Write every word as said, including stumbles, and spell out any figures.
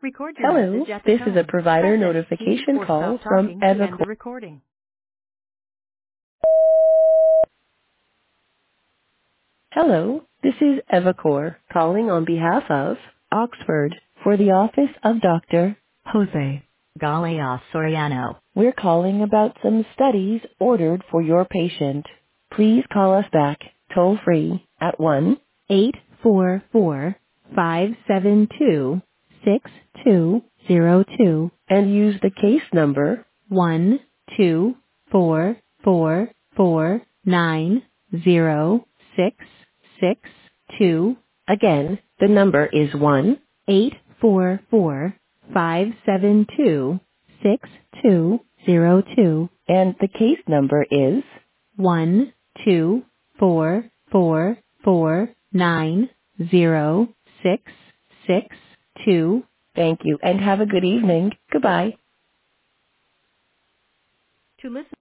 Record your Hello, message at the this is a tone. provider Press any key notification or call stop from talking to end Evacor. the recording. Hello, this is Evacor calling on behalf of Oxford for the office of Doctor Jose Galea Soriano. We're calling about some studies ordered for your patient. Please call us back toll free at one eight four four, five seven two, six two zero two and use the case number one two four four four nine zero six six two. Again, the number is one eight four four five seven two six two zero two, and the case number is one two four four four nine zero six six two. Thank you, and have a good evening. Goodbye. To listen